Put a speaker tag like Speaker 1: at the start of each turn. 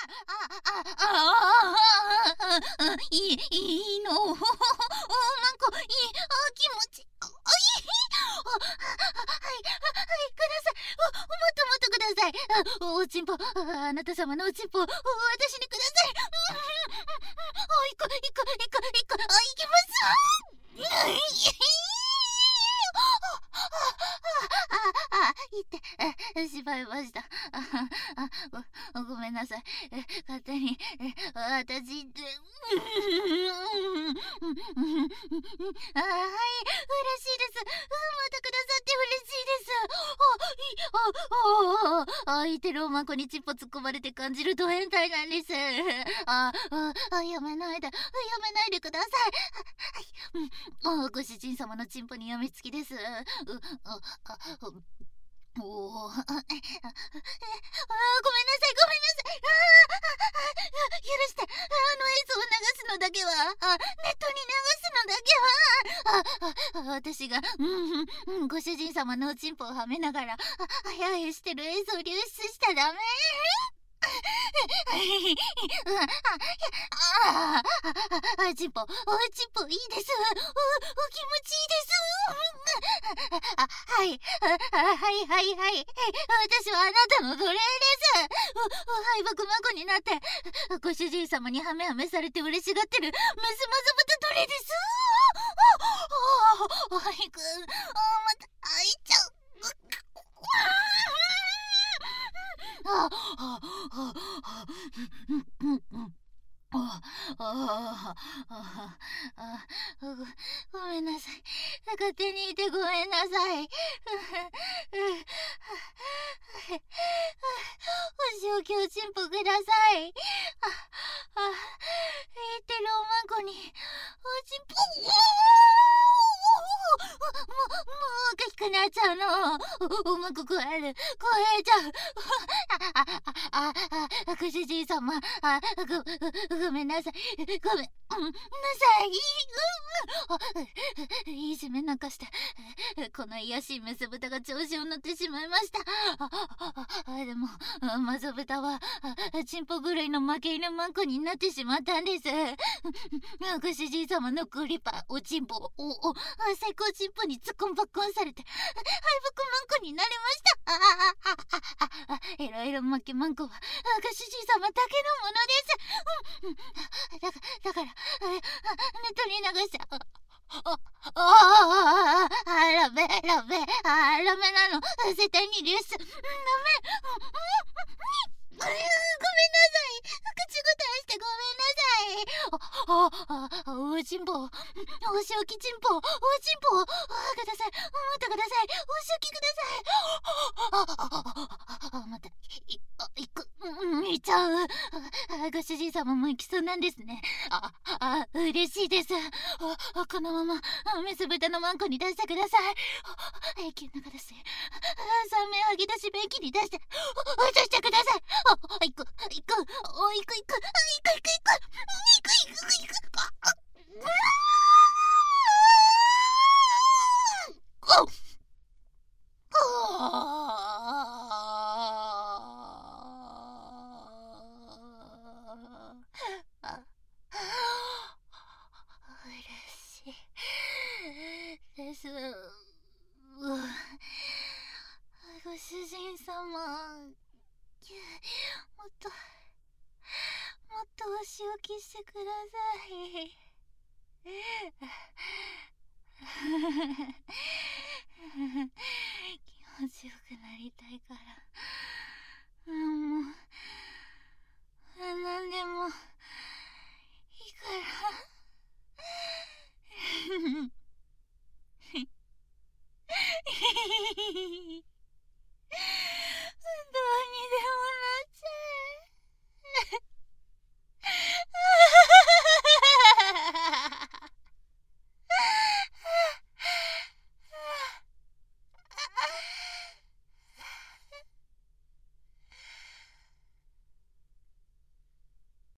Speaker 1: いいの。マンコ、気持ち。はい、ください。もっとください。おちんぽ、あなた様のおちんぽ、私にください。行きます。しまいました。ごめんなさい。勝手に、私って。はい、嬉しいです。またくださって嬉しいです。相手のマコにチッポ突っ込まれて感じるド変態なんです。やめないでください。ご主人様のチンポにやみつきです。ごめんなさい。許して。映像を流すのだけは、ネットに流すのだけは、私が、ご主人様のおちんぽをはめながら、やへしてる映像を流出したらダメ。チンポいいです。気持ちいいです。はい。私はあなたの奴隷です。敗北孫になって、ご主人様にハメされて嬉しがってるメスマズ豚奴隷です。はいくん、また開いちゃう。ごめんなさい。勝手にいてごめんなさい。お仕置きおちんぽください。言ってるおまんこにおちんぽ。もう大きくなっちゃうの。うまく食えちゃう。ご主人様、ごめんなさい。ごめんなさい。いじめなんかして、この癒やしいメス豚が調子を乗ってしまいました。でも、マゾ豚は、チンポ狂いの負け犬マンコになってしまったんです。ご主人様のクリパ、おちんぽを、最高チンポに突っ込んばっこんされて、敗北マンコになりました。いろいろ負けマンコは、ご主人様だけのものです。だから、ネットに流しちゃう。ラメなの。絶対に流出。ダメ。ごめんなさい。口答えしてごめんなさい。おちんぽ。お仕置きちんぽ。おちんぽ。ください。待ってください。お仕置きください。待って。いっちゃう。ご主人様も行きそうなんですね。嬉しいです。このまま、メス豚のマンコに出してください。息の中出して。3名吐き出し便器に出して。出してください。行く。嬉しいです。ご主人様、もっとお仕置きしてください。気持ちよくなりたいから。